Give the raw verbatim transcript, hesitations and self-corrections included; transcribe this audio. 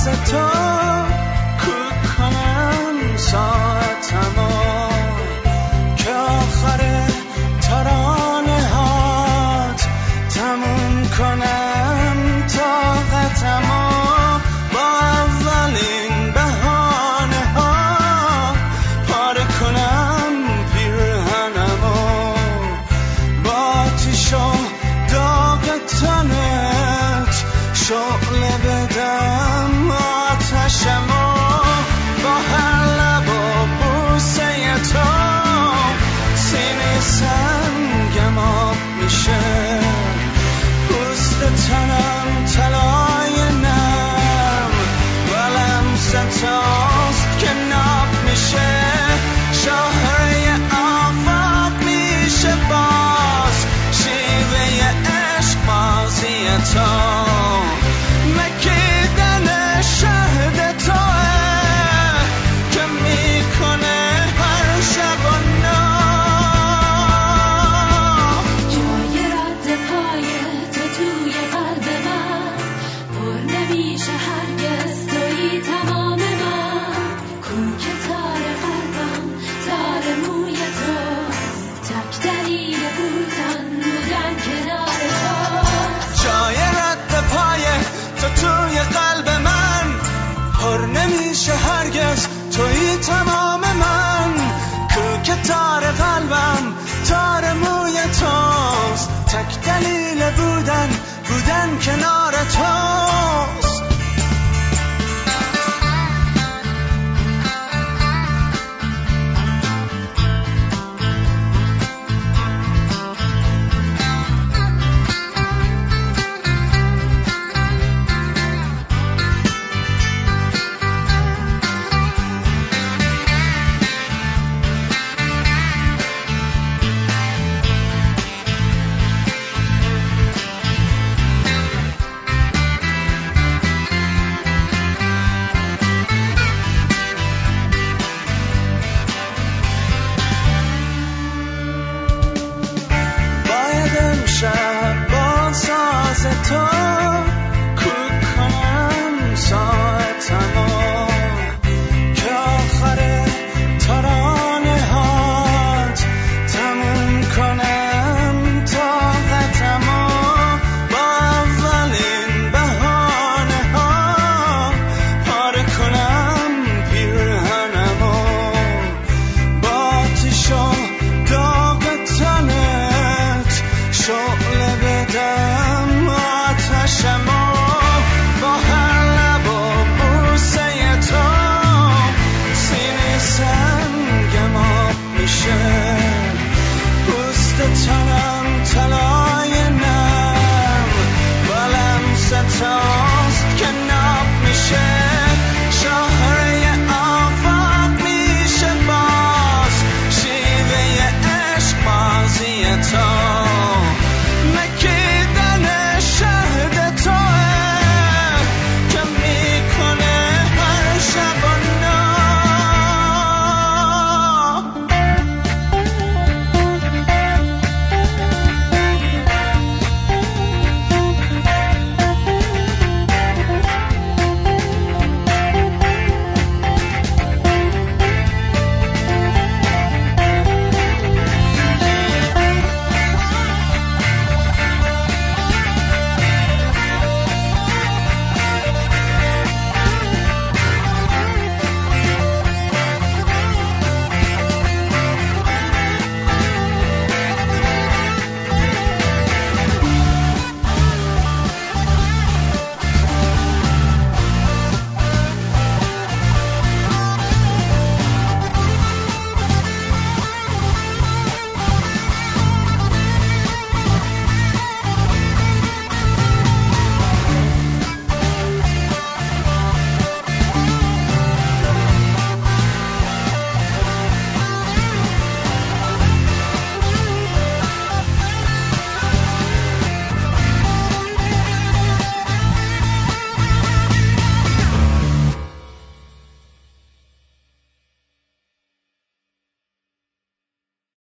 تو کوک کنم ساعتمو که آخر ترانه هات تموم کنم طاقتمو با اولین بهانه ها پاره کنم پیرهنمو با آتیش و داغ تنت شعله بدم آتشمو با هر لب و بوسه تو سینه سنگم آب میشه پوست تنم طلای نم و لمس توست که ناب میشه شاهرای آفاق میشه باز شیوه عشق بازی تو مکیدن شهد توه که میکنه هر شب و جای رد پای تو توی قلب من پر نمیشه هرگز تویی تمام من کوک تار قلبم تار موی تو تک دلیل بودن بودن کنار تو جای رد پای تو توی قلب من پر نمیشه هرگز تویی تمام من کوک تار قلبم تار موی توست تک دلیل بودن بودن کنار توست باید امشب با ساز تو کوک کنم ساعتمو که آخر ترانه هات تموم کنم طاقتمو با اولین بهانه ها پاره کنم پیرهنمو با آتیش و داغ تنت شعله بدم آتشمو با هر لب و بوسه تو سینه سنگم آب میشه